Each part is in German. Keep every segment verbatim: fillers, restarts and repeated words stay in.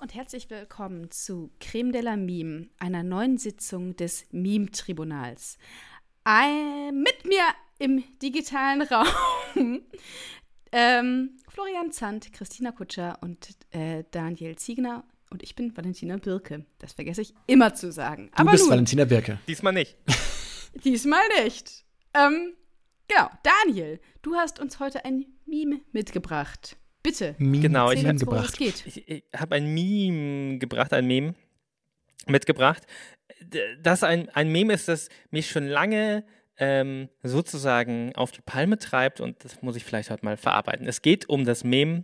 und herzlich willkommen zu Creme de la Meme, einer neuen Sitzung des Meme-Tribunals. Ein, mit mir im digitalen Raum ähm, Florian Zandt, Christina Kutscher und äh, Daniel Ziegner. Und ich bin Valentina Birke. Das vergesse ich immer zu sagen. Du Aber bist nun, Valentina Birke. Diesmal nicht. Diesmal nicht. Ähm, genau, Daniel, du hast uns heute ein Meme mitgebracht. Bitte. Meme Genau, erzähl ich uns, hab- worum gebracht. es geht. Ich, ich habe ein Meme gebracht, ein Meme mitgebracht. D- Das ein, ein Meme ist, das mich schon lange ähm, sozusagen auf die Palme treibt und das muss ich vielleicht heute mal verarbeiten. Es geht um das Meme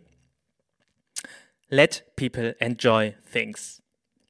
Let People Enjoy Things.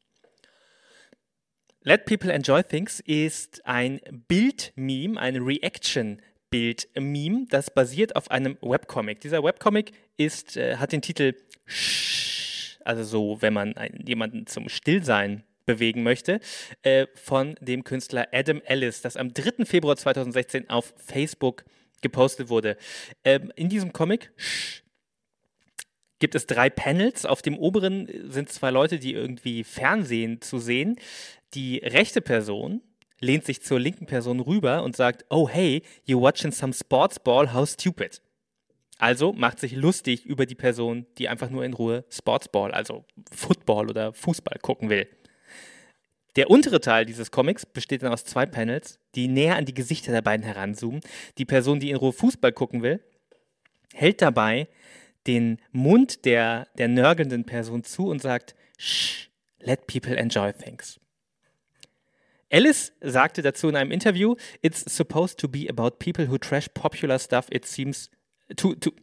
Let People Enjoy Things ist ein Bild-Meme, ein Reaction-Bild-Meme, das basiert auf einem Webcomic. Dieser Webcomic ist, äh, hat den Titel Shh, also so, wenn man einen, jemanden zum Stillsein bewegen möchte, äh, von dem Künstler Adam Ellis, das am dritten Februar zweitausendsechzehn auf Facebook gepostet wurde. Ähm, in diesem Comic Shh, gibt es drei Panels. Auf dem oberen sind zwei Leute, die irgendwie Fernsehen zu sehen. Die rechte Person lehnt sich zur linken Person rüber und sagt, oh hey, you watching some sports ball, how stupid. Also macht sich lustig über die Person, die einfach nur in Ruhe Sportsball, also Football oder Fußball gucken will. Der untere Teil dieses Comics besteht dann aus zwei Panels, die näher an die Gesichter der beiden heranzoomen. Die Person, die in Ruhe Fußball gucken will, hält dabei den Mund der, der nörgelnden Person zu und sagt, Shh, let people enjoy things. Ellis sagte dazu in einem Interview, it's supposed to be about people who trash popular stuff, it seems to, to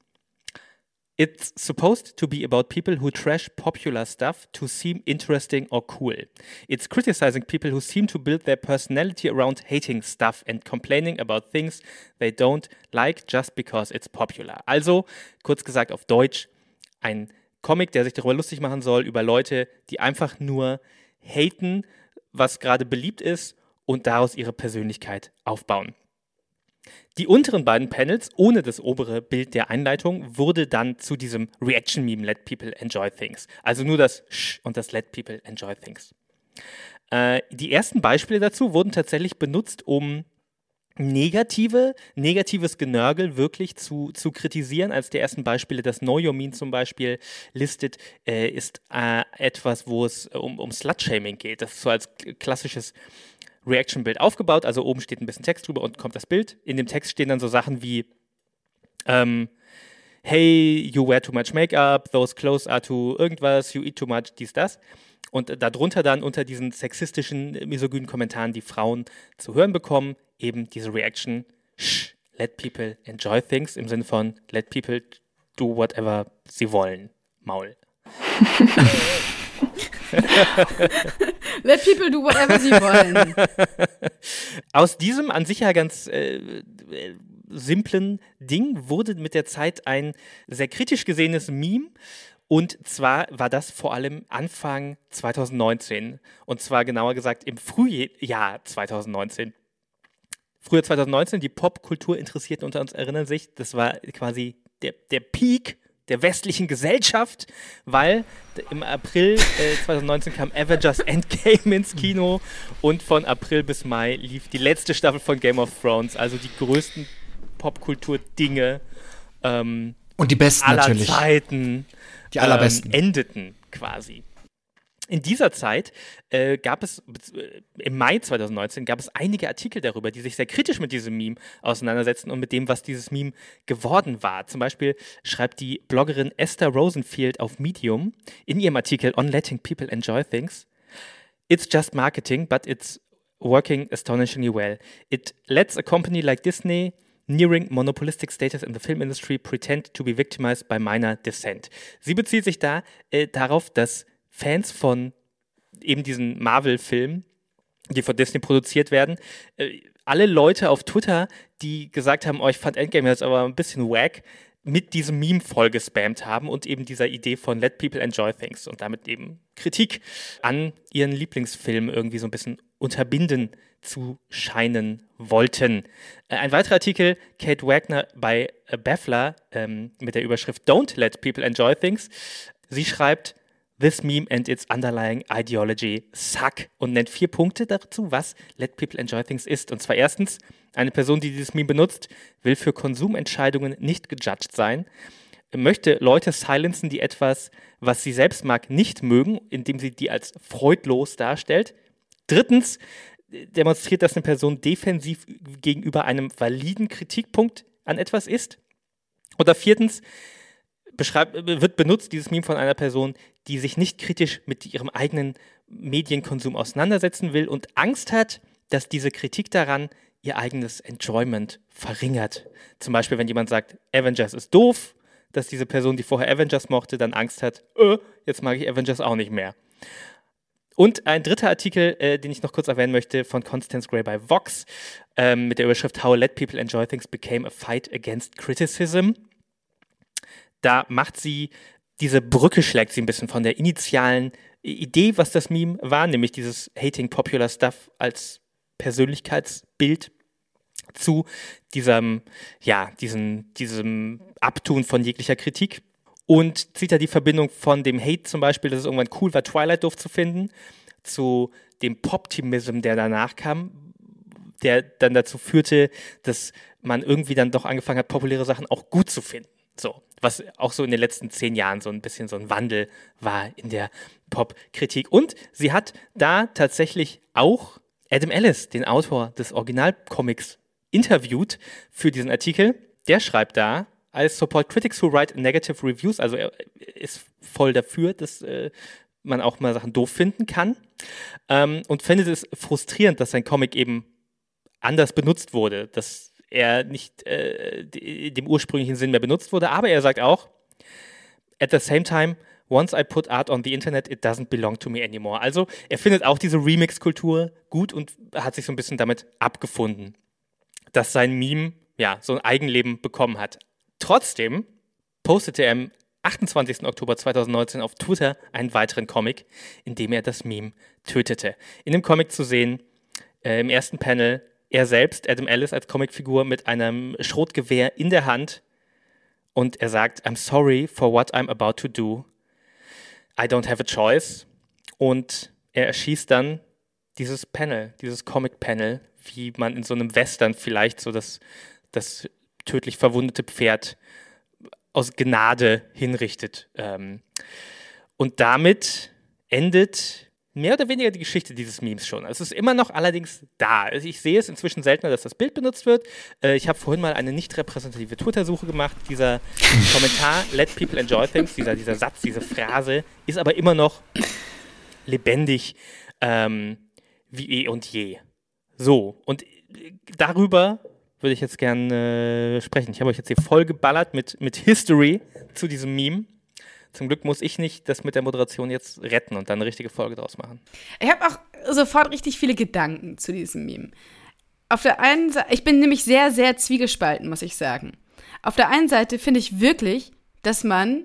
It's supposed to be about people who trash popular stuff to seem interesting or cool. It's criticizing people who seem to build their personality around hating stuff and complaining about things they don't like just because it's popular. Also, kurz gesagt auf Deutsch, ein Comic, der sich darüber lustig machen soll, über Leute, die einfach nur haten, was gerade beliebt ist und daraus ihre Persönlichkeit aufbauen. Die unteren beiden Panels, ohne das obere Bild der Einleitung, wurde dann zu diesem Reaction-Meme Let People Enjoy Things. Also nur das Sh und das Let People Enjoy Things. Äh, die ersten Beispiele dazu wurden tatsächlich benutzt, um negative, negatives Genörgel wirklich zu, zu kritisieren. Als der ersten Beispiele das Know Your Meme zum Beispiel listet, äh, ist äh, etwas, wo es um, um Slut-Shaming geht. Das ist so als klassisches Reaction-Bild aufgebaut, also oben steht ein bisschen Text drüber und kommt das Bild. In dem Text stehen dann so Sachen wie ähm, hey, you wear too much makeup, those clothes are too irgendwas, you eat too much, dies, das. Und darunter dann unter diesen sexistischen, misogynen Kommentaren, die Frauen zu hören bekommen, eben diese Reaction, shh, let people enjoy things, im Sinne von let people do whatever sie wollen. Maul. Let people do whatever sie wollen. Aus diesem an sich ja ganz äh, äh, simplen Ding wurde mit der Zeit ein sehr kritisch gesehenes Meme. Und zwar war das vor allem Anfang zweitausendneunzehn. Und zwar genauer gesagt im Frühjahr zweitausendneunzehn. Frühjahr zweitausendneunzehn, die Popkulturinteressierten unter uns erinnern sich, das war quasi der, der Peak der westlichen Gesellschaft, weil im April äh, zweitausendneunzehn kam Avengers Endgame ins Kino und von April bis Mai lief die letzte Staffel von Game of Thrones, also die größten Popkultur-Dinge ähm, Und die besten aller natürlich. Zeiten Die allerbesten. ähm, endeten quasi. In dieser Zeit äh, gab es, äh, im Mai zweitausendneunzehn, gab es einige Artikel darüber, die sich sehr kritisch mit diesem Meme auseinandersetzen und mit dem, was dieses Meme geworden war. Zum Beispiel schreibt die Bloggerin Esther Rosenfield auf Medium in ihrem Artikel On Letting People Enjoy Things, It's just marketing, but it's working astonishingly well. It lets a company like Disney nearing monopolistic status in the film industry pretend to be victimized by minor dissent. Sie bezieht sich da äh, darauf, dass Fans von eben diesen Marvel-Filmen, die von Disney produziert werden, äh, alle Leute auf Twitter, die gesagt haben, oh, ich fand Endgame jetzt aber ein bisschen wack, mit diesem Meme voll gespammt haben und eben dieser Idee von Let People Enjoy Things und damit eben Kritik an ihren Lieblingsfilmen irgendwie so ein bisschen unterbinden zu scheinen wollten. Äh, ein weiterer Artikel, Kate Wagner bei äh, Baffler ähm, mit der Überschrift Don't Let People Enjoy Things. Sie schreibt, This meme and its underlying ideology suck und nennt vier Punkte dazu, was Let People Enjoy Things ist. Und zwar erstens, eine Person, die dieses Meme benutzt, will für Konsumentscheidungen nicht gejudged sein, möchte Leute silenzen, die etwas, was sie selbst mag, nicht mögen, indem sie die als freudlos darstellt. Drittens, demonstriert, dass eine Person defensiv gegenüber einem validen Kritikpunkt an etwas ist. Oder viertens, beschreib, wird benutzt dieses Meme von einer Person, die sich nicht kritisch mit ihrem eigenen Medienkonsum auseinandersetzen will und Angst hat, dass diese Kritik daran ihr eigenes Enjoyment verringert. Zum Beispiel, wenn jemand sagt, Avengers ist doof, dass diese Person, die vorher Avengers mochte, dann Angst hat, äh, jetzt mag ich Avengers auch nicht mehr. Und ein dritter Artikel, äh, den ich noch kurz erwähnen möchte, von Constance Gray bei Vox, ähm, mit der Überschrift How Let People Enjoy Things Became a Fight Against Criticism. Da macht sie, diese Brücke schlägt sie ein bisschen von der initialen Idee, was das Meme war, nämlich dieses Hating Popular Stuff als Persönlichkeitsbild zu diesem, ja, diesen, diesem Abtun von jeglicher Kritik und zieht da die Verbindung von dem Hate zum Beispiel, dass es irgendwann cool war, Twilight doof zu finden, zu dem Poptimism, der danach kam, der dann dazu führte, dass man irgendwie dann doch angefangen hat, populäre Sachen auch gut zu finden. So, was auch so in den letzten zehn Jahren so ein bisschen so ein Wandel war in der Popkritik. Und sie hat da tatsächlich auch Adam Ellis, den Autor des Originalcomics, interviewt für diesen Artikel. Der schreibt da, I support critics who write negative reviews, also er ist voll dafür, dass äh, man auch mal Sachen doof finden kann, ähm, und findet es frustrierend, dass sein Comic eben anders benutzt wurde, dass er nicht äh, dem ursprünglichen Sinn mehr benutzt wurde, aber er sagt auch, at the same time, once I put art on the internet, it doesn't belong to me anymore. Also er findet auch diese Remix-Kultur gut und hat sich so ein bisschen damit abgefunden, dass sein Meme ja so ein Eigenleben bekommen hat. Trotzdem postete er am achtundzwanzigsten Oktober zweitausendneunzehn auf Twitter einen weiteren Comic, in dem er das Meme tötete. In dem Comic zu sehen, äh, im ersten Panel, er selbst, Adam Ellis als Comicfigur mit einem Schrotgewehr in der Hand, und er sagt, I'm sorry for what I'm about to do. I don't have a choice. Und er erschießt dann dieses Panel, dieses Comic-Panel, wie man in so einem Western vielleicht so das, das tödlich verwundete Pferd aus Gnade hinrichtet. Und damit endet mehr oder weniger die Geschichte dieses Memes schon. Es ist immer noch allerdings da. Also ich sehe es inzwischen seltener, dass das Bild benutzt wird. Ich habe vorhin mal eine nicht repräsentative Twitter-Suche gemacht. Dieser Kommentar, Let People Enjoy Things, dieser, dieser Satz, diese Phrase, ist aber immer noch lebendig ähm, wie eh und je. So, und darüber würde ich jetzt gerne äh, sprechen. Ich habe euch jetzt hier voll geballert mit, mit History zu diesem Meme. Zum Glück muss ich nicht das mit der Moderation jetzt retten und dann eine richtige Folge draus machen. Ich habe auch sofort richtig viele Gedanken zu diesem Meme. Auf der einen Seite, ich bin nämlich sehr, sehr zwiegespalten, muss ich sagen. Auf der einen Seite finde ich wirklich, dass man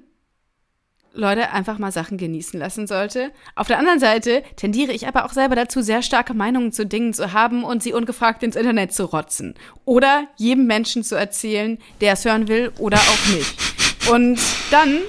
Leute einfach mal Sachen genießen lassen sollte. Auf der anderen Seite tendiere ich aber auch selber dazu, sehr starke Meinungen zu Dingen zu haben und sie ungefragt ins Internet zu rotzen. Oder jedem Menschen zu erzählen, der es hören will oder auch nicht. Und dann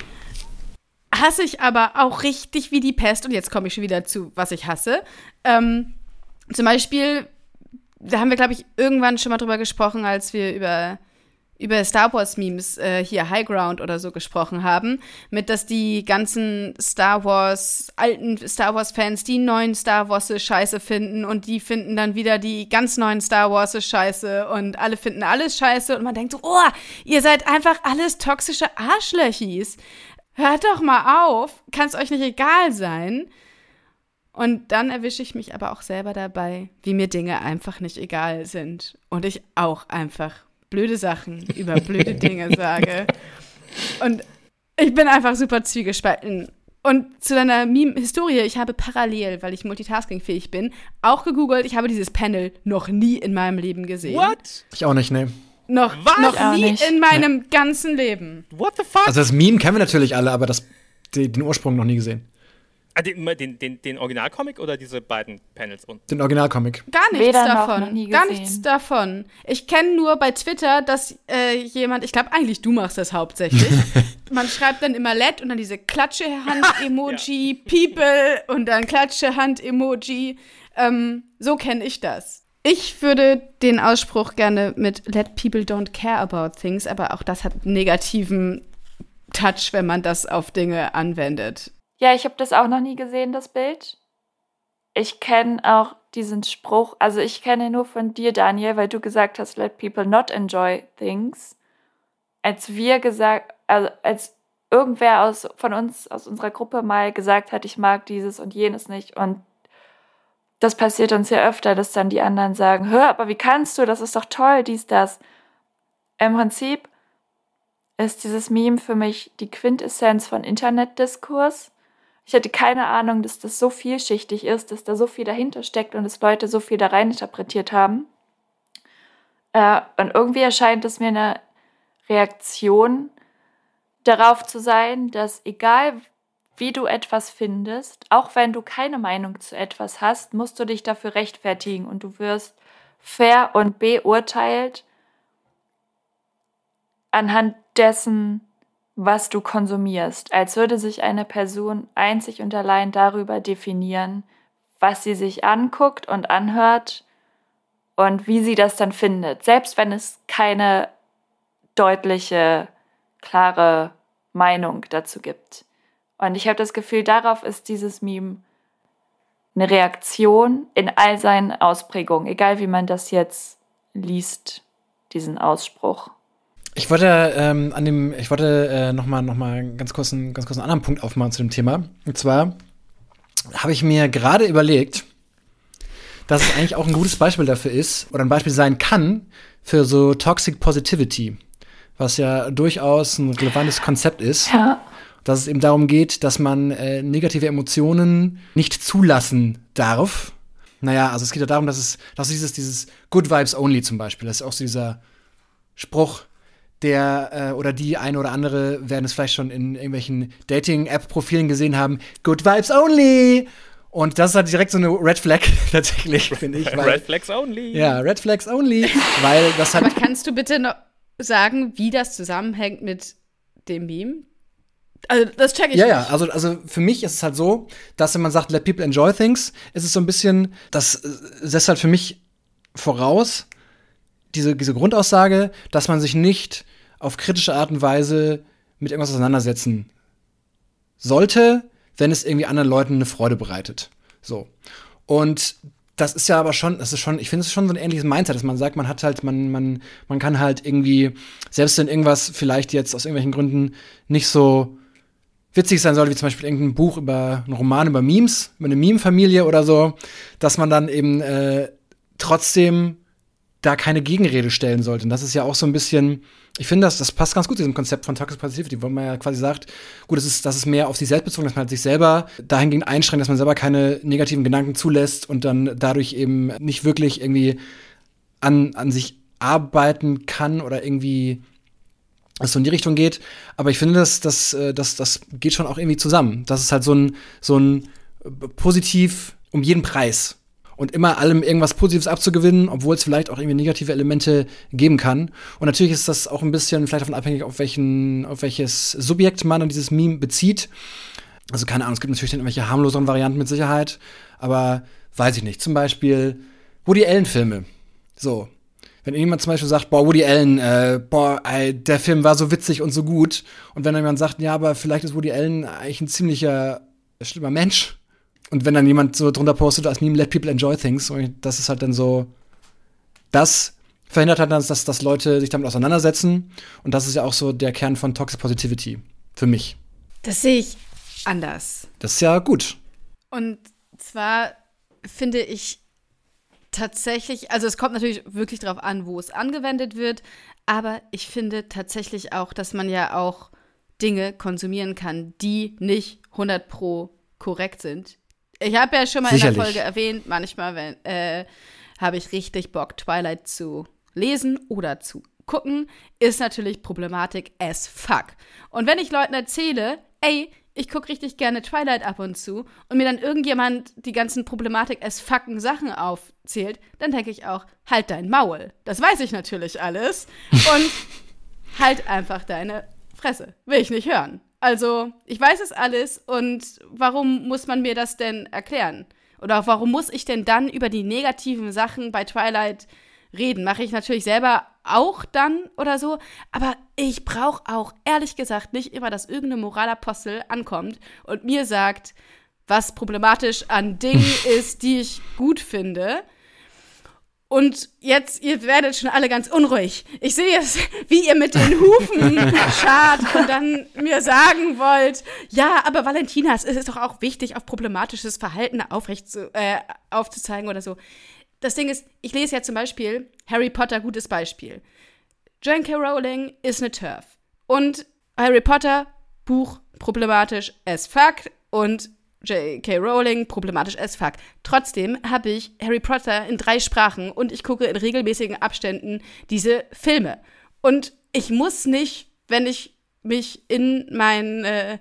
hasse ich aber auch richtig wie die Pest, und jetzt komme ich schon wieder zu, was ich hasse. Ähm, zum Beispiel, da haben wir, glaube ich, irgendwann schon mal drüber gesprochen, als wir über, über Star Wars-Memes, äh, hier High Ground oder so gesprochen haben, mit, dass die ganzen Star Wars, alten Star Wars-Fans die neuen Star Wars scheiße finden und die finden dann wieder die ganz neuen Star Wars scheiße und alle finden alles scheiße und man denkt so, oh, ihr seid einfach alles toxische Arschlöchis. Hört doch mal auf, kann es euch nicht egal sein. Und dann erwische ich mich aber auch selber dabei, wie mir Dinge einfach nicht egal sind. Und ich auch einfach blöde Sachen über blöde Dinge sage. Und ich bin einfach super zwiegespalten. Und zu deiner Meme-Historie, ich habe parallel, weil ich multitaskingfähig bin, auch gegoogelt. Ich habe dieses Panel noch nie in meinem Leben gesehen. What? Ich auch nicht, ne. Noch, noch nie in meinem nee. ganzen Leben. What the fuck? Also das Meme kennen wir natürlich alle, aber das, die, den Ursprung noch nie gesehen. Ah, den, den, den, den Originalcomic oder diese beiden Panels unten? Den Originalcomic. Gar nichts Weder davon. noch, noch nie Gar gesehen. nichts davon. Ich kenne nur bei Twitter, dass äh, jemand, ich glaube eigentlich du machst das hauptsächlich, man schreibt dann immer L E D und dann diese Klatsche-Hand-Emoji, People und dann Klatsche-Hand-Emoji. Ähm, so kenne ich das. Ich würde den Ausspruch gerne mit Let people don't care about things, aber auch das hat einen negativen Touch, wenn man das auf Dinge anwendet. Ja, ich habe das auch noch nie gesehen, das Bild. Ich kenne auch diesen Spruch, also ich kenne nur von dir, Daniel, weil du gesagt hast, let people not enjoy things. Als wir gesagt, also als irgendwer aus, von uns, aus unserer Gruppe mal gesagt hat, ich mag dieses und jenes nicht und das passiert uns ja öfter, dass dann die anderen sagen, hör, aber wie kannst du, das ist doch toll, dies, das. Im Prinzip ist dieses Meme für mich die Quintessenz von Internetdiskurs. Ich hatte keine Ahnung, dass das so vielschichtig ist, dass da so viel dahinter steckt und dass Leute so viel da rein interpretiert haben. Äh, und irgendwie erscheint es mir eine Reaktion darauf zu sein, dass egal wie du etwas findest, auch wenn du keine Meinung zu etwas hast, musst du dich dafür rechtfertigen und du wirst fair und beurteilt anhand dessen, was du konsumierst, als würde sich eine Person einzig und allein darüber definieren, was sie sich anguckt und anhört und wie sie das dann findet, selbst wenn es keine deutliche, klare Meinung dazu gibt. Und ich habe das Gefühl, darauf ist dieses Meme eine Reaktion in all seinen Ausprägungen, egal wie man das jetzt liest, diesen Ausspruch. Ich wollte ähm, an dem, ich wollte äh, noch mal, noch mal ganz kurz einen, ganz kurz einen anderen Punkt aufmachen zu dem Thema. Und zwar habe ich mir gerade überlegt, dass es eigentlich auch ein gutes Beispiel dafür ist oder ein Beispiel sein kann für so Toxic Positivity, was ja durchaus ein relevantes Konzept ist. Ja. Dass es eben darum geht, dass man äh, negative Emotionen nicht zulassen darf. Naja, also es geht ja darum, dass es, dass dieses, dieses Good Vibes Only zum Beispiel, das ist auch so dieser Spruch, der äh, oder die eine oder andere werden es vielleicht schon in irgendwelchen Dating-App-Profilen gesehen haben. Good Vibes Only! Und das ist halt direkt so eine Red Flag tatsächlich, finde ich. Weil, Red Flags Only. Ja, Red Flags Only, weil das halt. Aber kannst du bitte noch sagen, wie das zusammenhängt mit dem Meme? Also, das check ich ja, nicht. Ja, also, also für mich ist es halt so, dass wenn man sagt, let people enjoy things, ist es so ein bisschen, das setzt halt für mich voraus, diese, diese Grundaussage, dass man sich nicht auf kritische Art und Weise mit irgendwas auseinandersetzen sollte, wenn es irgendwie anderen Leuten eine Freude bereitet. So. Und das ist ja aber schon, das ist schon, ich finde es schon so ein ähnliches Mindset, dass man sagt, man hat halt, man, man, man kann halt irgendwie, selbst wenn irgendwas vielleicht jetzt aus irgendwelchen Gründen nicht so witzig sein soll, wie zum Beispiel irgendein Buch über, ein Roman über Memes, über eine Meme-Familie oder so, dass man dann eben äh, trotzdem da keine Gegenrede stellen sollte. Und das ist ja auch so ein bisschen, ich finde, das, das passt ganz gut zu diesem Konzept von Toxic Positivity, wo man ja quasi sagt, gut, das ist, das ist mehr auf sich selbst bezogen, dass man halt sich selber dahingehend einschränkt, dass man selber keine negativen Gedanken zulässt und dann dadurch eben nicht wirklich irgendwie an, an sich arbeiten kann oder irgendwie es so in die Richtung geht. Aber ich finde, das, das, das, das geht schon auch irgendwie zusammen. Das ist halt so ein, so ein positiv um jeden Preis. Und immer allem irgendwas Positives abzugewinnen, obwohl es vielleicht auch irgendwie negative Elemente geben kann. Und natürlich ist das auch ein bisschen vielleicht davon abhängig, auf welchen, auf welches Subjekt man an dieses Meme bezieht. Also keine Ahnung, es gibt natürlich dann irgendwelche harmloseren Varianten mit Sicherheit. Aber weiß ich nicht. Zum Beispiel Woody Allen-Filme. So. Wenn jemand zum Beispiel sagt, boah, Woody Allen, äh, boah, ey, der Film war so witzig und so gut. Und wenn dann jemand sagt, ja, aber vielleicht ist Woody Allen eigentlich ein ziemlicher schlimmer Mensch. Und wenn dann jemand so drunter postet, als Meme, let people enjoy things, und das ist halt dann so, das verhindert halt dann, dass, dass Leute sich damit auseinandersetzen. Und das ist ja auch so der Kern von Toxic Positivity. Für mich. Das sehe ich anders. Das ist ja gut. Und zwar finde ich tatsächlich, also es kommt natürlich wirklich darauf an, wo es angewendet wird, aber ich finde tatsächlich auch, dass man ja auch Dinge konsumieren kann, die nicht hundert pro korrekt sind. Ich habe ja schon mal Sicherlich. in der Folge erwähnt, manchmal wenn, äh, habe ich richtig Bock, Twilight zu lesen oder zu gucken, ist natürlich Problematik as fuck. Und wenn ich Leuten erzähle, ey, ich gucke richtig gerne Twilight ab und zu und mir dann irgendjemand die ganzen Problematik as fucken Sachen aufzählt, dann denke ich auch, halt dein Maul. Das weiß ich natürlich alles. Und halt einfach deine Fresse. Will ich nicht hören. Also, ich weiß es alles und warum muss man mir das denn erklären? Oder warum muss ich denn dann über die negativen Sachen bei Twilight reden? Mache ich natürlich selber auch dann oder so, aber ich brauche auch, ehrlich gesagt, nicht immer, dass irgendeine Moralapostel ankommt und mir sagt, was problematisch an Dingen ist, die ich gut finde. Und jetzt, ihr werdet schon alle ganz unruhig. Ich sehe es, wie ihr mit den Hufen schart und dann mir sagen wollt, ja, aber Valentina, es ist doch auch wichtig, auf problematisches Verhalten aufrecht zu, äh, aufzuzeigen oder so. Das Ding ist, ich lese ja zum Beispiel Harry Potter, gutes Beispiel. Joanne K. Rowling ist eine TERF. Und Harry Potter, Buch, problematisch as fuck. Und J K. Rowling, problematisch as fuck. Trotzdem habe ich Harry Potter in drei Sprachen und ich gucke in regelmäßigen Abständen diese Filme. Und ich muss nicht, wenn ich mich in mein, äh,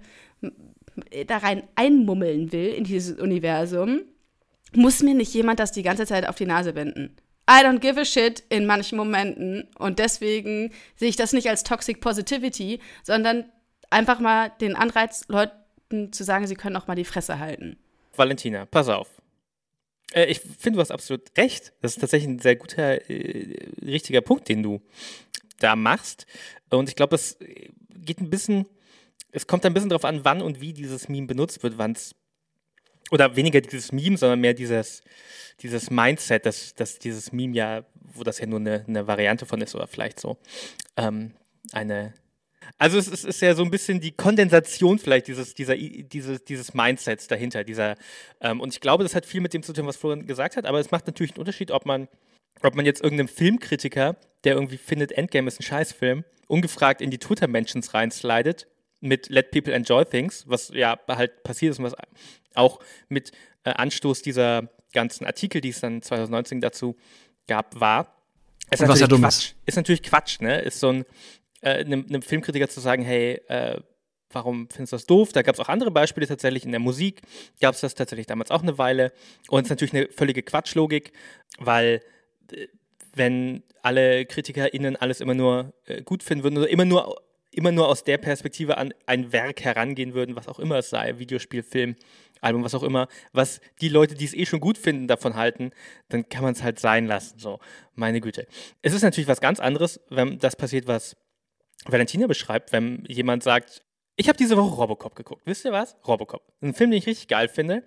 da rein einmummeln will, in dieses Universum, muss mir nicht jemand das die ganze Zeit auf die Nase binden. I don't give a shit in manchen Momenten und deswegen sehe ich das nicht als Toxic Positivity, sondern einfach mal den Anreiz, Leuten zu sagen, sie können auch mal die Fresse halten. Valentina, pass auf. Äh, ich finde, du hast absolut recht. Das ist tatsächlich ein sehr guter, äh, richtiger Punkt, den du da machst. Und ich glaube, es geht ein bisschen, es kommt ein bisschen darauf an, wann und wie dieses Meme benutzt wird, wann es oder weniger dieses Meme, sondern mehr dieses, dieses Mindset, dass, dass dieses Meme ja, wo das ja nur eine, eine Variante von ist oder vielleicht so ähm, eine. Also es ist, ist ja so ein bisschen die Kondensation vielleicht dieses, dieser, dieses, dieses Mindsets dahinter. Dieser, ähm, und ich glaube, das hat viel mit dem zu tun, was Florian gesagt hat, aber es macht natürlich einen Unterschied, ob man, ob man jetzt irgendeinem Filmkritiker, der irgendwie findet, Endgame ist ein Scheißfilm, ungefragt in die Twitter-Mentions reinslidet mit Let People Enjoy Things, was ja halt passiert ist und was auch mit äh, Anstoß dieser ganzen Artikel, die es dann zwanzig neunzehn dazu gab, war. Ist und was ja dumm Quatsch. ist. Ist natürlich Quatsch, ne? Ist so ein, äh, einem, einem Filmkritiker zu sagen, hey, äh, warum findest du das doof? Da gab es auch andere Beispiele tatsächlich. In der Musik gab es das tatsächlich damals auch eine Weile. Und es ist natürlich eine völlige Quatschlogik, weil äh, wenn alle KritikerInnen alles immer nur äh, gut finden würden oder immer nur immer nur aus der Perspektive an ein Werk herangehen würden, was auch immer es sei, Videospiel, Film, Album, was auch immer, was die Leute, die es eh schon gut finden, davon halten, dann kann man es halt sein lassen, so, meine Güte. Es ist natürlich was ganz anderes, wenn das passiert, was Valentina beschreibt, wenn jemand sagt, ich habe diese Woche Robocop geguckt, wisst ihr was? Robocop, ein Film, den ich richtig geil finde,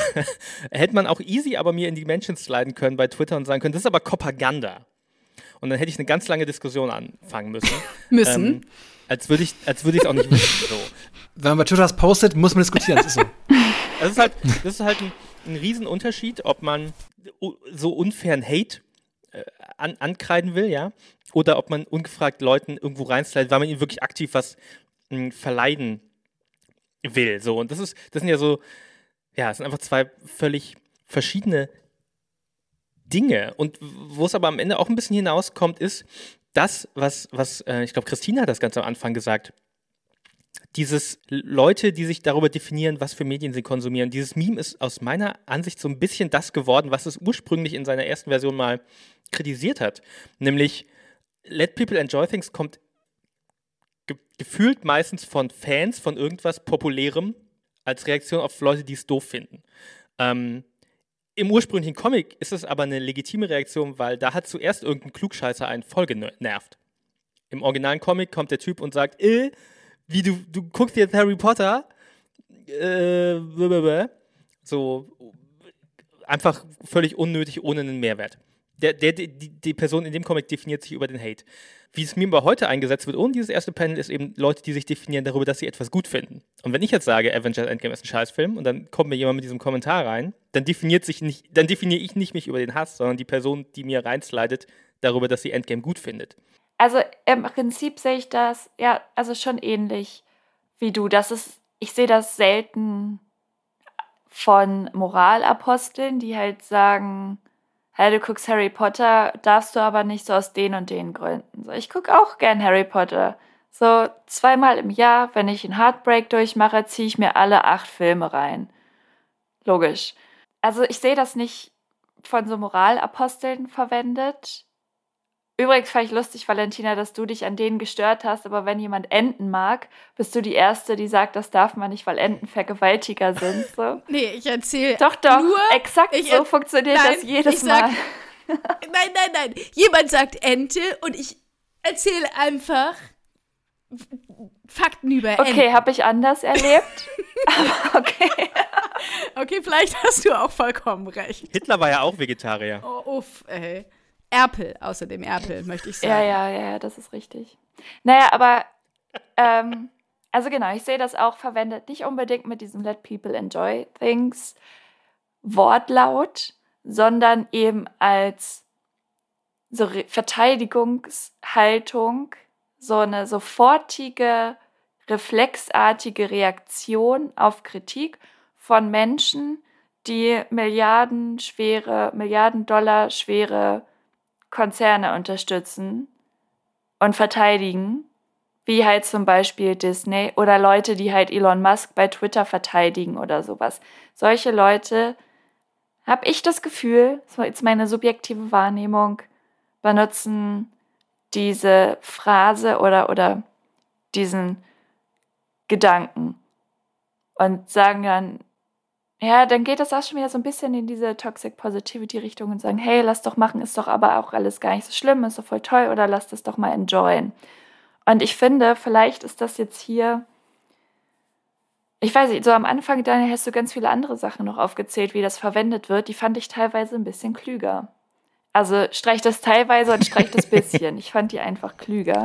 hätte man auch easy aber mir in die Mentions sliden können bei Twitter und sagen können, das ist aber Propaganda. Und dann hätte ich eine ganz lange Diskussion anfangen müssen. Müssen? Ähm, als würde ich es würd auch nicht wissen. So. Wenn man bei Twitter das postet, muss man diskutieren. Das ist so. Das ist halt, das ist halt ein, ein Riesenunterschied, ob man so unfairen Hate äh, an, ankreiden will, ja, oder ob man ungefragt Leuten irgendwo reinslidet, weil man ihnen wirklich aktiv was mh, verleiden will. So. Und das ist, das sind ja so, ja, es sind einfach zwei völlig verschiedene Dinge. Und wo es aber am Ende auch ein bisschen hinauskommt, ist das, was, was äh, ich glaube, Christina hat das ganz am Anfang gesagt, dieses Leute, die sich darüber definieren, was für Medien sie konsumieren. Dieses Meme ist aus meiner Ansicht so ein bisschen das geworden, was es ursprünglich in seiner ersten Version mal kritisiert hat. Nämlich, Let People Enjoy Things kommt ge- gefühlt meistens von Fans von irgendwas Populärem als Reaktion auf Leute, die es doof finden. Ähm, Im ursprünglichen Comic ist es aber eine legitime Reaktion, weil da hat zuerst irgendein Klugscheißer einen voll genervt. Im originalen Comic kommt der Typ und sagt, äh, wie du, du guckst jetzt Harry Potter, äh, blablabla. So, einfach völlig unnötig, ohne einen Mehrwert. Der, der, die, die Person in dem Comic definiert sich über den Hate. Wie es mir aber heute eingesetzt wird, ohne dieses erste Panel, ist eben Leute, die sich definieren darüber, dass sie etwas gut finden. Und wenn ich jetzt sage, Avengers Endgame ist ein Scheißfilm und dann kommt mir jemand mit diesem Kommentar rein, dann definiert sich nicht, dann definiere ich nicht mich über den Hass, sondern die Person, die mir reinslidet, darüber, dass sie Endgame gut findet. Also im Prinzip sehe ich das, ja, also schon ähnlich wie du. Das ist, ich sehe das selten von Moralaposteln, die halt sagen, hey, du guckst Harry Potter, darfst du aber nicht so aus den und den Gründen. So, ich gucke auch gern Harry Potter. So zweimal im Jahr, wenn ich einen Heartbreak durchmache, ziehe ich mir alle acht Filme rein. Logisch. Also ich sehe das nicht von so Moralaposteln verwendet. Übrigens fand ich lustig, Valentina, dass du dich an denen gestört hast, aber wenn jemand Enten mag, bist du die Erste, die sagt, das darf man nicht, weil Enten Vergewaltiger sind. So. Nee, ich erzähle Doch, doch, nur, exakt ich so er- funktioniert nein, das jedes ich sag, Mal. Nein, nein, nein. Jemand sagt Ente und ich erzähle einfach Fakten über Enten. Okay, habe ich anders erlebt. Aber okay. Okay, vielleicht hast du auch vollkommen recht. Hitler war ja auch Vegetarier. Oh, uff, ey. Erpel, außerdem Erpel, möchte ich sagen. Ja, ja, ja, ja, das ist richtig. Naja, aber, ähm, also genau, ich sehe das auch verwendet, nicht unbedingt mit diesem Let People Enjoy Things Wortlaut, sondern eben als so Re- Verteidigungshaltung, so eine sofortige, reflexartige Reaktion auf Kritik von Menschen, die milliardenschwere, Milliarden Dollar schwere Konzerne unterstützen und verteidigen, wie halt zum Beispiel Disney oder Leute, die halt Elon Musk bei Twitter verteidigen oder sowas. Solche Leute, habe ich das Gefühl, das war jetzt meine subjektive Wahrnehmung, benutzen diese Phrase oder, oder diesen Gedanken und sagen dann, ja, dann geht das auch schon wieder so ein bisschen in diese Toxic Positivity Richtung und sagen, hey, lass doch machen, ist doch aber auch alles gar nicht so schlimm, ist doch voll toll oder lass das doch mal enjoyen. Und ich finde, vielleicht ist das jetzt hier, ich weiß nicht, so am Anfang, Daniel, hast du ganz viele andere Sachen noch aufgezählt, wie das verwendet wird, die fand ich teilweise ein bisschen klüger. Also streich das teilweise und streich das bisschen. Ich fand die einfach klüger.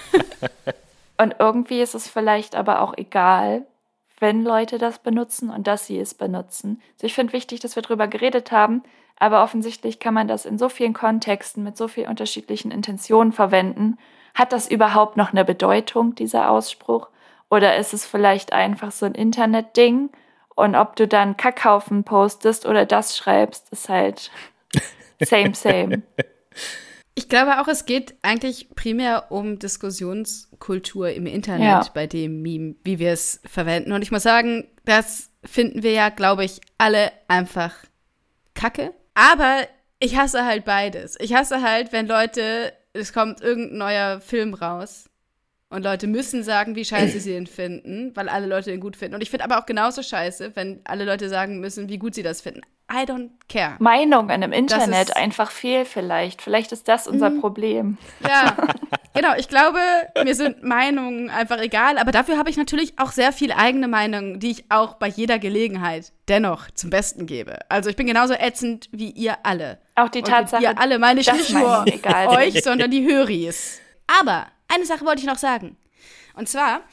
Und irgendwie ist es vielleicht aber auch egal, wenn Leute das benutzen und dass sie es benutzen. Also ich finde wichtig, dass wir darüber geredet haben, aber offensichtlich kann man das in so vielen Kontexten mit so vielen unterschiedlichen Intentionen verwenden. Hat das überhaupt noch eine Bedeutung, dieser Ausspruch? Oder ist es vielleicht einfach so ein Internetding? Und ob du dann Kackhaufen postest oder das schreibst, ist halt same, same. Ich glaube auch, es geht eigentlich primär um Diskussionskultur im Internet Ja. bei dem Meme, wie wir es verwenden. Und ich muss sagen, das finden wir ja, glaube ich, alle einfach kacke. Aber ich hasse halt beides. Ich hasse halt, wenn Leute, es kommt irgendein neuer Film raus und Leute müssen sagen, wie scheiße sie den finden, weil alle Leute den gut finden. Und ich finde aber auch genauso scheiße, wenn alle Leute sagen müssen, wie gut sie das finden. I don't care. Meinungen im Internet ist- einfach fehl vielleicht. Vielleicht ist das unser Problem. Ja, genau. Ich glaube, mir sind Meinungen einfach egal. Aber dafür habe ich natürlich auch sehr viel eigene Meinungen, die ich auch bei jeder Gelegenheit dennoch zum Besten gebe. Also ich bin genauso ätzend wie ihr alle. Auch die Und Tatsache, mit ihr alle meine ich dass nicht nur Meinungen egal sind. euch, sondern die Höris. Aber eine Sache wollte ich noch sagen. Und zwar,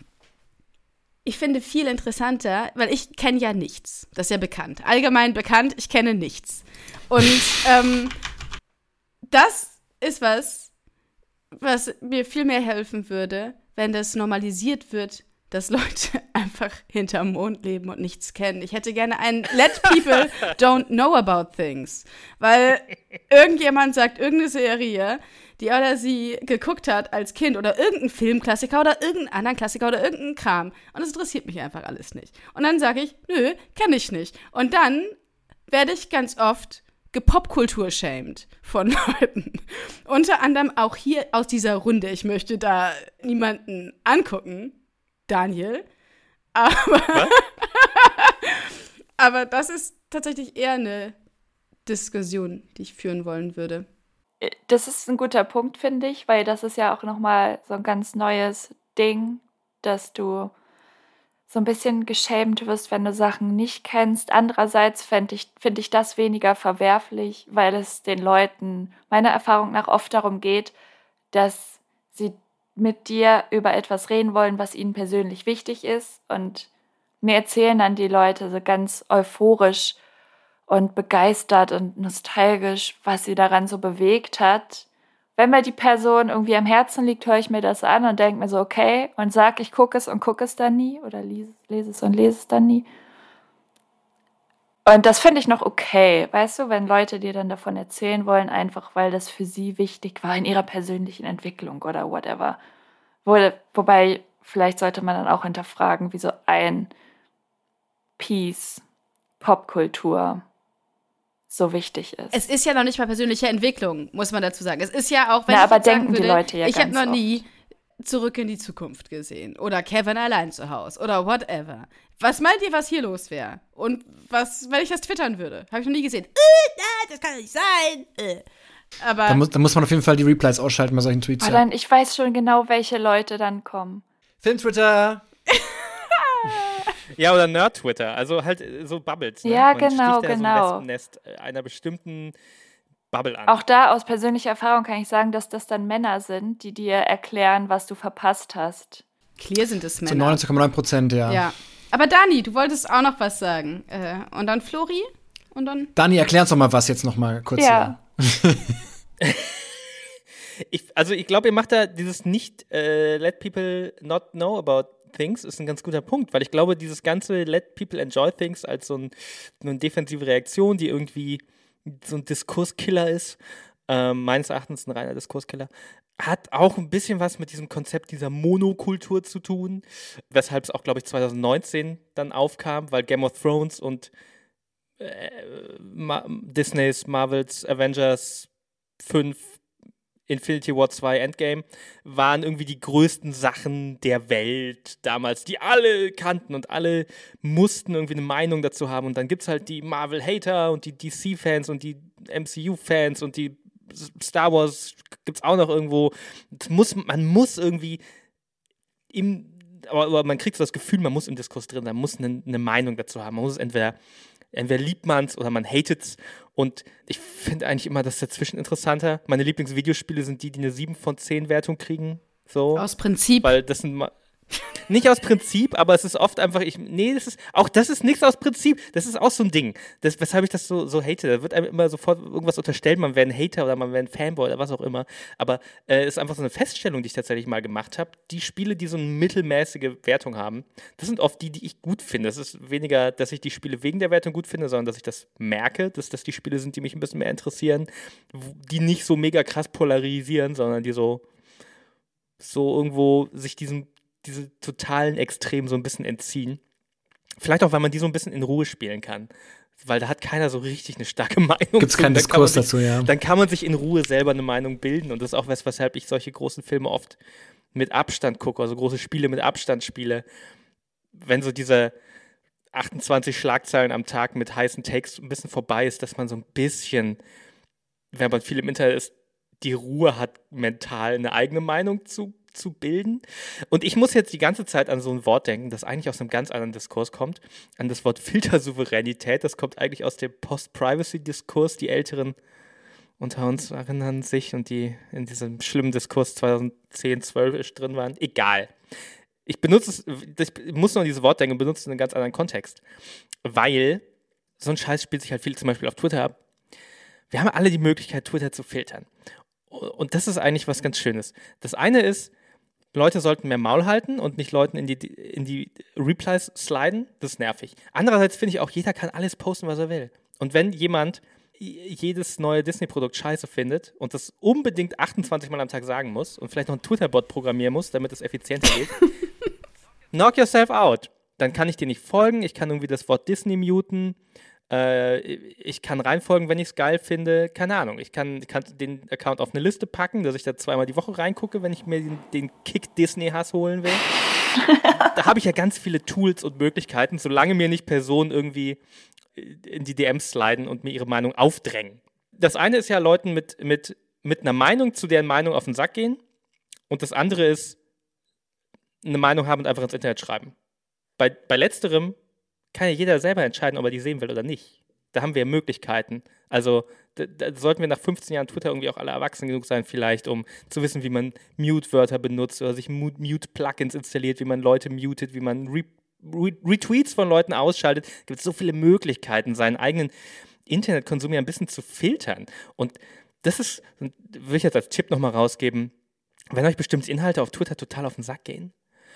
ich finde viel interessanter, weil ich kenne ja nichts. Das ist ja bekannt. Allgemein bekannt, ich kenne nichts. Und ähm, das ist was, was mir viel mehr helfen würde, wenn das normalisiert wird, dass Leute einfach hinterm Mond leben und nichts kennen. Ich hätte gerne ein Let people don't know about things. Weil irgendjemand sagt, irgendeine Serie, die er oder sie geguckt hat als Kind oder irgendein Filmklassiker oder irgendeinen anderen Klassiker oder irgendein Kram. Und das interessiert mich einfach alles nicht. Und dann sage ich, nö, kenne ich nicht. Und dann werde ich ganz oft gepopkultur-shamed von Leuten. Unter anderem auch hier aus dieser Runde. Ich möchte da niemanden angucken, Daniel. Aber, aber das ist tatsächlich eher eine Diskussion, die ich führen wollen würde. Das ist ein guter Punkt, finde ich, weil das ist ja auch nochmal so ein ganz neues Ding, dass du so ein bisschen geschämt wirst, wenn du Sachen nicht kennst. Andererseits finde ich, find ich das weniger verwerflich, weil es den Leuten meiner Erfahrung nach oft darum geht, dass sie mit dir über etwas reden wollen, was ihnen persönlich wichtig ist. Und mir erzählen dann die Leute so ganz euphorisch und begeistert und nostalgisch, was sie daran so bewegt hat. Wenn mir die Person irgendwie am Herzen liegt, höre ich mir das an und denke mir so, okay, und sage, ich gucke es und gucke es dann nie oder lese, lese es und lese es dann nie. Und das finde ich noch okay, weißt du, wenn Leute dir dann davon erzählen wollen, einfach weil das für sie wichtig war in ihrer persönlichen Entwicklung oder whatever. Wo, wobei, vielleicht sollte man dann auch hinterfragen, wie so ein Piece Popkultur so wichtig ist. Es ist ja noch nicht mal persönliche Entwicklung, muss man dazu sagen. Es ist ja auch, wenn Na, ich aber jetzt sagen denken die würde, Leute ja ich habe ganz noch nie Zurück in die Zukunft gesehen oder Kevin allein zu Hause oder whatever. Was meint ihr, was hier los wäre? Und was, wenn ich das twittern würde? Habe ich noch nie gesehen. Äh, nein, das kann nicht sein. Äh. Aber Da muss, da muss man auf jeden Fall die Replies ausschalten bei solchen Tweets. Aber Ja. dann, ich weiß schon genau, welche Leute dann kommen. Film-Twitter. Ja, oder Nerd-Twitter, also halt äh, so Bubbles. Ne? Ja, Man genau, sticht da genau. so ein Wespennest äh, einer bestimmten Bubble an. Auch da aus persönlicher Erfahrung kann ich sagen, dass das dann Männer sind, die dir erklären, was du verpasst hast. clear sind es Zu Männer. neunundneunzig Komma neun Prozent, ja. Ja. Aber Dani, du wolltest auch noch was sagen. Äh, und dann Flori? Und dann? Dani, erklär uns doch mal was jetzt noch mal kurz. Ja. Ich, also ich glaube, ihr macht da dieses nicht äh, let people not know about things ist ein ganz guter Punkt, weil ich glaube, dieses ganze let people enjoy things als so, ein, so eine defensive Reaktion, die irgendwie so ein Diskurskiller ist, ähm, meines Erachtens ein reiner Diskurskiller, hat auch ein bisschen was mit diesem Konzept dieser Monokultur zu tun, weshalb es auch, glaube ich, zwanzig neunzehn dann aufkam, weil Game of Thrones und äh, Ma- Disneys, Marvels, Avengers fünf, Infinity War zwei, Endgame, waren irgendwie die größten Sachen der Welt damals, die alle kannten und alle mussten irgendwie eine Meinung dazu haben. Und dann gibt es halt die Marvel-Hater und die D C-Fans und die M C U-Fans und die Star Wars gibt es auch noch irgendwo. Das muss, man muss irgendwie im, aber, aber man kriegt so das Gefühl, man muss im Diskurs drin, man muss eine, eine Meinung dazu haben. Man muss es entweder Entweder liebt man es oder man hatet es. Und ich finde eigentlich immer das dazwischen interessanter. Meine Lieblingsvideospiele sind die, die eine sieben von zehn Wertung kriegen. So. Aus Prinzip. Weil das sind ma- nicht aus Prinzip, aber es ist oft einfach, ich, nee, das ist, auch das ist nichts aus Prinzip. Das ist auch so ein Ding. Das, weshalb ich das so, so hate. Da wird einem immer sofort irgendwas unterstellt, man wäre ein Hater oder man wäre ein Fanboy oder was auch immer. Aber es äh, ist einfach so eine Feststellung, die ich tatsächlich mal gemacht habe. Die Spiele, die so eine mittelmäßige Wertung haben, das sind oft die, die ich gut finde. Es ist weniger, dass ich die Spiele wegen der Wertung gut finde, sondern dass ich das merke, dass das die Spiele sind, die mich ein bisschen mehr interessieren, die nicht so mega krass polarisieren, sondern die so, so irgendwo sich diesem diese totalen Extremen so ein bisschen entziehen. Vielleicht auch, weil man die so ein bisschen in Ruhe spielen kann. Weil da hat keiner so richtig eine starke Meinung. Gibt's keinen Diskurs dazu, ja. Dann kann man sich in Ruhe selber eine Meinung bilden. Und das ist auch was, weshalb ich solche großen Filme oft mit Abstand gucke, also große Spiele mit Abstand spiele. Wenn so diese achtundzwanzig Schlagzeilen am Tag mit heißen Takes ein bisschen vorbei ist, dass man so ein bisschen, wenn man viel im Internet ist, die Ruhe hat, mental eine eigene Meinung zu zu bilden. Und ich muss jetzt die ganze Zeit an so ein Wort denken, das eigentlich aus einem ganz anderen Diskurs kommt, an das Wort Filtersouveränität. Das kommt eigentlich aus dem Post-Privacy-Diskurs. Die Älteren unter uns erinnern sich und die in diesem schlimmen Diskurs zweitausendzehn, zwölf drin waren. Egal. Ich benutze es, ich muss nur an dieses Wort denken und benutze es in einem ganz anderen Kontext. Weil so ein Scheiß spielt sich halt viel zum Beispiel auf Twitter ab. Wir haben alle die Möglichkeit, Twitter zu filtern. Und das ist eigentlich was ganz Schönes. Das eine ist, Leute sollten mehr Maul halten und nicht Leuten in die, in die Replies sliden. Das ist nervig. Andererseits finde ich auch, jeder kann alles posten, was er will. Und wenn jemand jedes neue Disney-Produkt scheiße findet und das unbedingt achtundzwanzig Mal am Tag sagen muss und vielleicht noch einen Twitter-Bot programmieren muss, damit es effizienter geht, knock yourself out. Dann kann ich dir nicht folgen, ich kann irgendwie das Wort Disney muten, äh, ich kann reinfolgen, wenn ich es geil finde, keine Ahnung. Ich kann, kann den Account auf eine Liste packen, dass ich da zweimal die Woche reingucke, wenn ich mir den, den Kick-Disney-Hass holen will. Da habe ich ja ganz viele Tools und Möglichkeiten, solange mir nicht Personen irgendwie in die D Ms sliden und mir ihre Meinung aufdrängen. Das eine ist ja Leuten mit, mit, mit einer Meinung zu deren Meinung auf den Sack gehen und das andere ist eine Meinung haben und einfach ins Internet schreiben. Bei, bei letzterem kann ja jeder selber entscheiden, ob er die sehen will oder nicht. Da haben wir ja Möglichkeiten. Also da, da sollten wir nach fünfzehn Jahren Twitter irgendwie auch alle erwachsen genug sein vielleicht, um zu wissen, wie man Mute-Wörter benutzt oder sich Mute-Plugins installiert, wie man Leute mutet, wie man Re- Re- Retweets von Leuten ausschaltet. Es gibt so viele Möglichkeiten, seinen eigenen Internetkonsum ja ein bisschen zu filtern. Und das ist, will ich jetzt als Tipp nochmal rausgeben, wenn euch bestimmte Inhalte auf Twitter total auf den Sack gehen,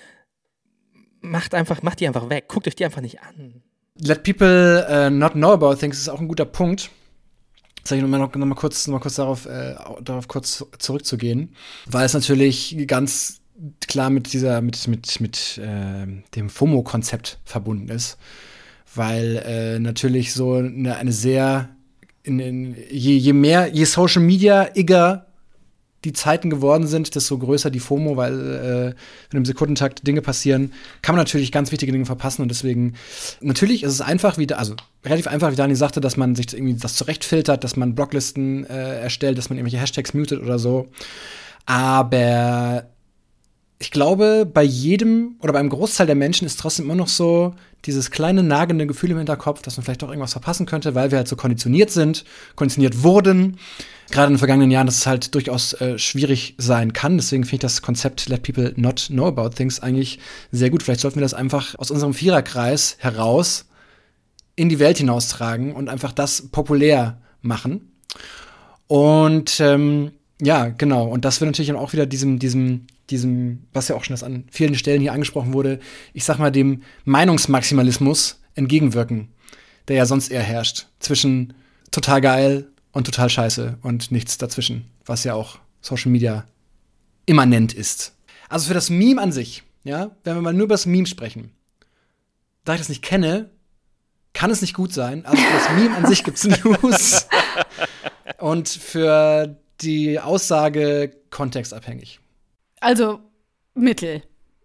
macht einfach, macht die einfach weg. Guckt euch die einfach nicht an. Let people uh, not know about things ist auch ein guter Punkt. Jetzt ich noch mal, noch mal kurz, noch mal kurz darauf, äh, darauf kurz zurückzugehen, weil es natürlich ganz klar mit dieser, mit, mit, mit äh, dem FOMO-Konzept verbunden ist. Weil äh, natürlich so eine, eine sehr, in, in, je, je mehr, je Social Media-igger die Zeiten geworden sind, desto größer die FOMO, weil äh, in einem Sekundentakt Dinge passieren, kann man natürlich ganz wichtige Dinge verpassen und deswegen, natürlich ist es einfach, wie, also relativ einfach, wie Dani sagte, dass man sich irgendwie das zurechtfiltert, dass man Blocklisten äh, erstellt, dass man irgendwelche Hashtags mutet oder so, aber ich glaube, bei jedem oder beim Großteil der Menschen ist trotzdem immer noch so dieses kleine nagende Gefühl im Hinterkopf, dass man vielleicht doch irgendwas verpassen könnte, weil wir halt so konditioniert sind, konditioniert wurden. Gerade in den vergangenen Jahren, dass es halt durchaus äh, schwierig sein kann. Deswegen finde ich das Konzept Let People Not Know About Things eigentlich sehr gut. Vielleicht sollten wir das einfach aus unserem Viererkreis heraus in die Welt hinaustragen und einfach das populär machen. Und ähm, ja, genau. Und das wird natürlich dann auch wieder diesem, diesem, diesem, was ja auch schon das an vielen Stellen hier angesprochen wurde, ich sag mal, dem Meinungsmaximalismus entgegenwirken, der ja sonst eher herrscht. Zwischen total geil und total scheiße und nichts dazwischen, was ja auch Social Media immanent ist. Also für das Meme an sich, ja, wenn wir mal nur über das Meme sprechen, da ich das nicht kenne, kann es nicht gut sein. Also für das Meme an sich gibt's News und für die Aussage kontextabhängig. Also Mittel.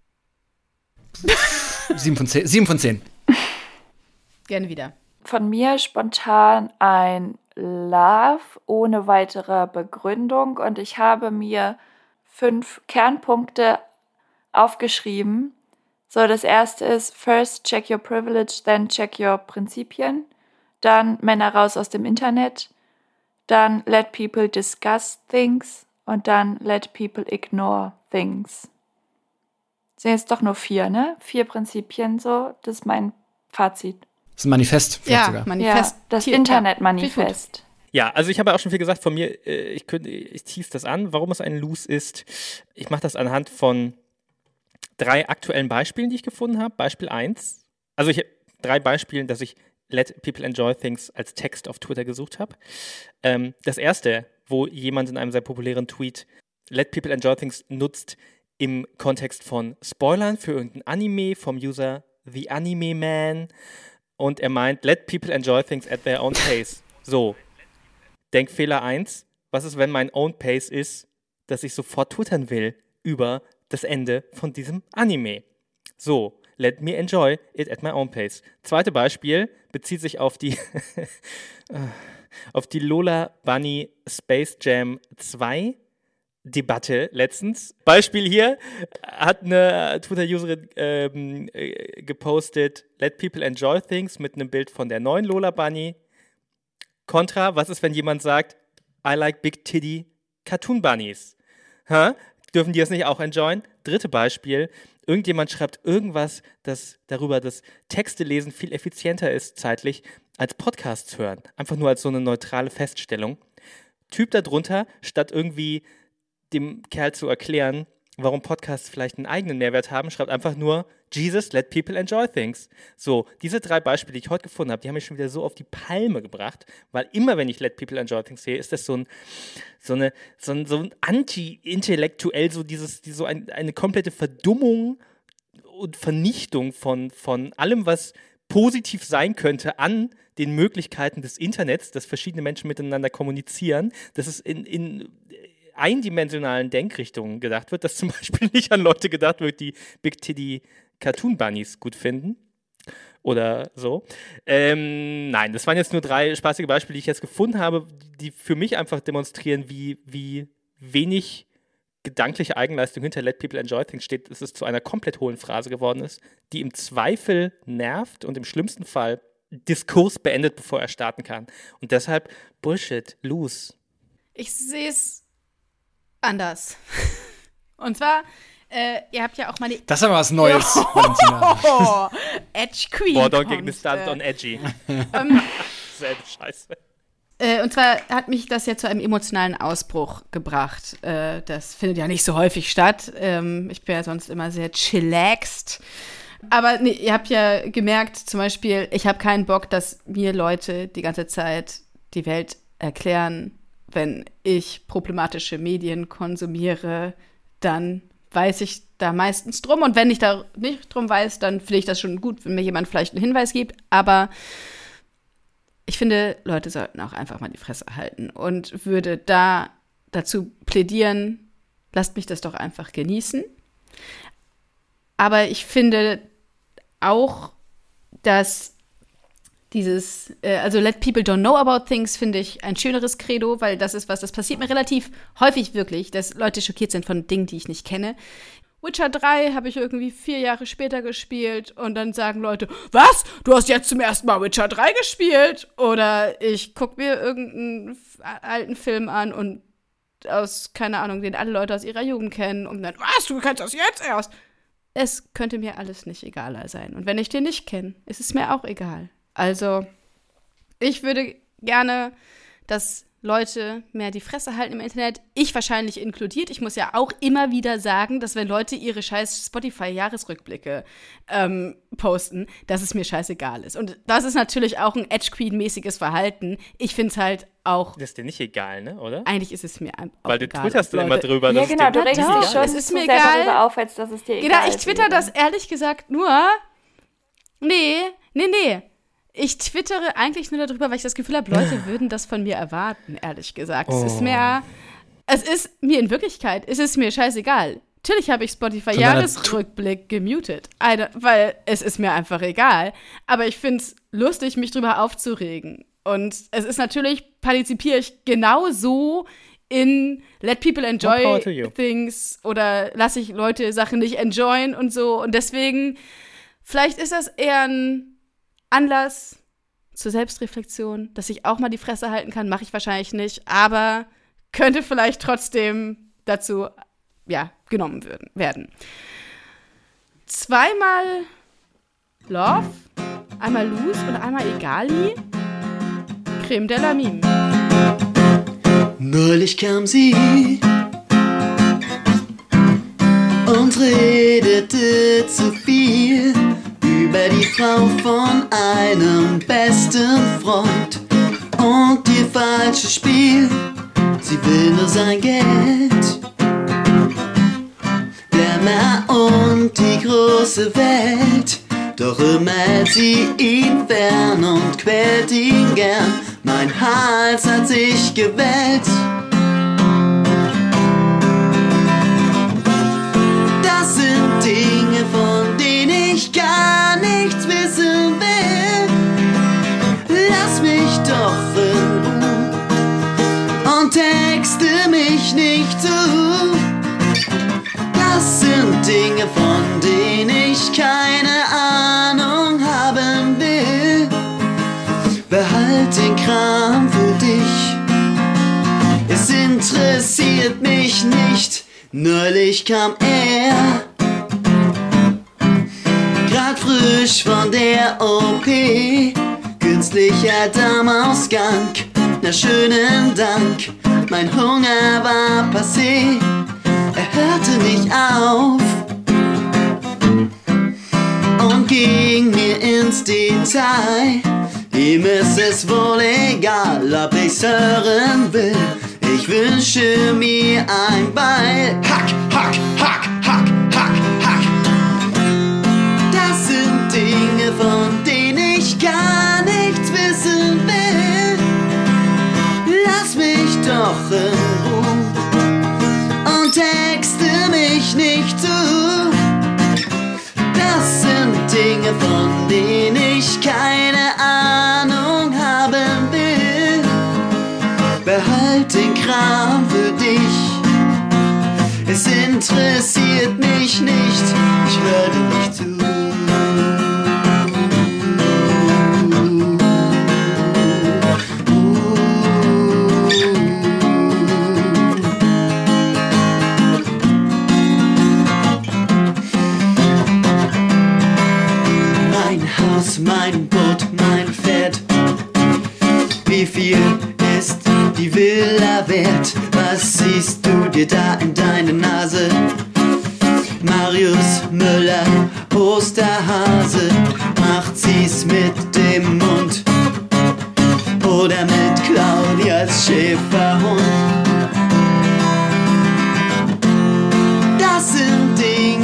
Sieben von zehn. Sieben von zehn. Gerne wieder. Von mir spontan ein Love ohne weitere Begründung und ich habe mir fünf Kernpunkte aufgeschrieben. So, das erste ist, first check your privilege, then check your Prinzipien. Dann Männer raus aus dem Internet. Dann let people discuss things. Und dann let people ignore things. Sind jetzt doch nur vier, ne? Vier Prinzipien so. Das ist mein Fazit. Das ist ein Manifest, vielleicht ja, sogar. Manifest. Ja, das Internet-Manifest. Ja, also ich habe ja auch schon viel gesagt von mir, ich, könnte, ich tease das an, warum es ein Loose ist. Ich mache das anhand von drei aktuellen Beispielen, die ich gefunden habe. Beispiel eins. Also ich habe drei Beispielen, dass ich Let People Enjoy Things als Text auf Twitter gesucht habe. Ähm, das erste, wo jemand in einem sehr populären Tweet Let People Enjoy Things nutzt im Kontext von Spoilern für irgendein Anime vom User The Anime Man und er meint, let people enjoy things at their own pace. So, Denkfehler eins, was ist, wenn mein own pace ist, dass ich sofort twittern will über das Ende von diesem Anime? So, let me enjoy it at my own pace. Zweite Beispiel bezieht sich auf die auf die Lola Bunny Space Jam zwei Debatte letztens. Beispiel hier, hat eine Twitter-Userin ähm, äh, gepostet, let people enjoy things mit einem Bild von der neuen Lola Bunny. Kontra, was ist, wenn jemand sagt, I like big titty Cartoon Bunnies? Hä? Dürfen die das nicht auch enjoyen? Dritte Beispiel, irgendjemand schreibt irgendwas das, darüber, dass Texte lesen viel effizienter ist zeitlich als Podcasts hören. Einfach nur als so eine neutrale Feststellung. Typ darunter, statt irgendwie dem Kerl zu erklären, warum Podcasts vielleicht einen eigenen Mehrwert haben, schreibt einfach nur, Jesus, let people enjoy things. So, diese drei Beispiele, die ich heute gefunden habe, die haben mich schon wieder so auf die Palme gebracht, weil immer, wenn ich let people enjoy things sehe, ist das so ein, so eine, so ein, so ein anti-intellektuell, so dieses, die, so ein, eine komplette Verdummung und Vernichtung von, von allem, was positiv sein könnte an den Möglichkeiten des Internets, dass verschiedene Menschen miteinander kommunizieren, dass es in, in eindimensionalen Denkrichtungen gedacht wird, dass zum Beispiel nicht an Leute gedacht wird, die Big Titty Cartoon Bunnies gut finden oder so. Ähm, nein, das waren jetzt nur drei spaßige Beispiele, die ich jetzt gefunden habe, die für mich einfach demonstrieren, wie, wie wenig gedankliche Eigenleistung hinter Let People Enjoy Things steht, dass es zu einer komplett hohlen Phrase geworden ist, die im Zweifel nervt und im schlimmsten Fall Diskurs beendet, bevor er starten kann. Und deshalb Bullshit, loose. Ich sehe es anders. Und zwar, äh, ihr habt ja auch mal die... Das ist aber was Neues, Valentina. Oh, Edge Queen. Boah, don't get me kommt, started äh, on edgy. Ähm, Selbe Scheiße. Äh, und zwar hat mich das ja zu einem emotionalen Ausbruch gebracht. Äh, das findet ja nicht so häufig statt. Ähm, ich bin ja sonst immer sehr chillaxed. Aber nee, ihr habt ja gemerkt, zum Beispiel, ich habe keinen Bock, dass mir Leute die ganze Zeit die Welt erklären, wenn ich problematische Medien konsumiere, dann weiß ich da meistens drum. Und wenn ich da nicht drum weiß, dann finde ich das schon gut, wenn mir jemand vielleicht einen Hinweis gibt. Aber ich finde, Leute sollten auch einfach mal die Fresse halten und würde da dazu plädieren, lasst mich das doch einfach genießen. Aber ich finde auch, dass dieses, äh, also let people don't know about things, finde ich ein schöneres Credo, weil das ist was, das passiert mir relativ häufig wirklich, dass Leute schockiert sind von Dingen, die ich nicht kenne. Witcher drei habe ich irgendwie vier Jahre später gespielt und dann sagen Leute, was? Du hast jetzt zum ersten Mal Witcher drei gespielt? Oder ich gucke mir irgendeinen f- alten Film an und aus, keine Ahnung, den alle Leute aus ihrer Jugend kennen und dann, was? Du kennst das jetzt erst? Es könnte mir alles nicht egaler sein. Und wenn ich den nicht kenne, ist es mir auch egal. Also, ich würde gerne, dass Leute mehr die Fresse halten im Internet. Ich wahrscheinlich inkludiert. Ich muss ja auch immer wieder sagen, dass wenn Leute ihre scheiß Spotify-Jahresrückblicke ähm, posten, dass es mir scheißegal ist. Und das ist natürlich auch ein Edge-Queen-mäßiges Verhalten. Ich finde es halt auch. Das ist dir nicht egal, ne, oder? Eigentlich ist es mir auch Weil du egal. twitterst Leute, immer drüber. Ja, dass genau, es du dir regst Doch, dich schon es ist zu mir sehr egal. darüber auf, als dass es dir egal Genau, ich ist. twitter das ehrlich gesagt nur. Nee, nee, nee. Ich twittere eigentlich nur darüber, weil ich das Gefühl habe, Leute würden das von mir erwarten, ehrlich gesagt. Es ist mir, es ist mir in Wirklichkeit, es ist mir scheißegal. Natürlich habe ich Spotify-Jahresrückblick gemutet, eine, weil es ist mir einfach egal. Aber ich finde es lustig, mich drüber aufzuregen. Und es ist natürlich, partizipiere ich genauso in Let People More power to Enjoy you. Things oder lasse ich Leute Sachen nicht enjoyen und so. Und deswegen, vielleicht ist das eher ein Anlass zur Selbstreflexion, dass ich auch mal die Fresse halten kann, mache ich wahrscheinlich nicht, aber könnte vielleicht trotzdem dazu, ja, genommen würden, werden. Zweimal Love, einmal Luz und einmal Egali, Creme de la Mime. Neulich kam sie und redete zu viel über die Frau von einem besten Freund und ihr falsches Spiel. Sie will nur sein Geld, Glamour und die große Welt. Doch immer hält sie ihn fern und quält ihn gern. Mein Hals hat sich gewellt. Das sind Dinge, von denen ich gar nichts wissen will. Lass mich doch in Ruhe und texte mich nicht zu. Das sind Dinge, von denen ich keine Ahnung haben will. Behalt den Kram für dich, es interessiert mich nicht. Neulich kam er, grad frisch von der O P, künstlicher Darmausgang, na schönen Dank, mein Hunger war passé, er hörte nicht auf und ging mir ins Detail. Ihm ist es wohl egal, ob ich's hören will. Ich wünsche mir ein Beil. Hack, hack, hack, hack, hack, hack. Das sind Dinge, von denen ich gar nichts wissen will. Lass mich doch in Ruhe und texte mich nicht zu. Das sind Dinge, von denen ich keine Ahnung haben will. Behalt den Kram für dich, es interessiert mich nicht, ich höre dir nicht zu. Mein Haus, mein Boot, mein Pferd, wie viel ist die Villa wert? Was siehst du dir da in deine Nase? Marius Müller, Osterhase, macht sie's mit dem Mund oder mit Claudias Schäferhund? Das sind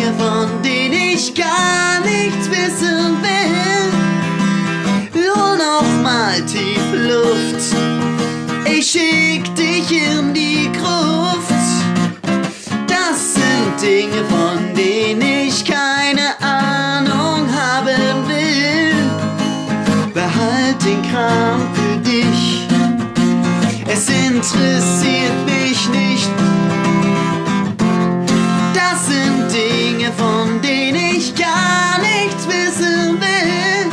Dinge, von denen ich gar nichts wissen will. Hol noch mal tief Luft, ich schick dich in die Gruft. Das sind Dinge, von denen ich keine Ahnung haben will. Behalt den Kram für dich, es interessiert mich nicht. Das sind Dinge, von denen ich gar nichts wissen will.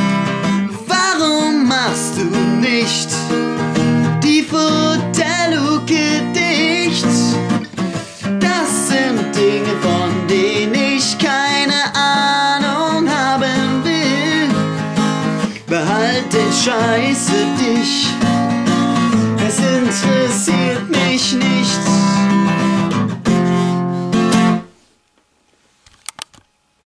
Warum machst du nicht die Futterluke dicht? Das sind Dinge, von denen ich keine Ahnung haben will. Behalt den Scheiß für dich, es interessiert mich nicht.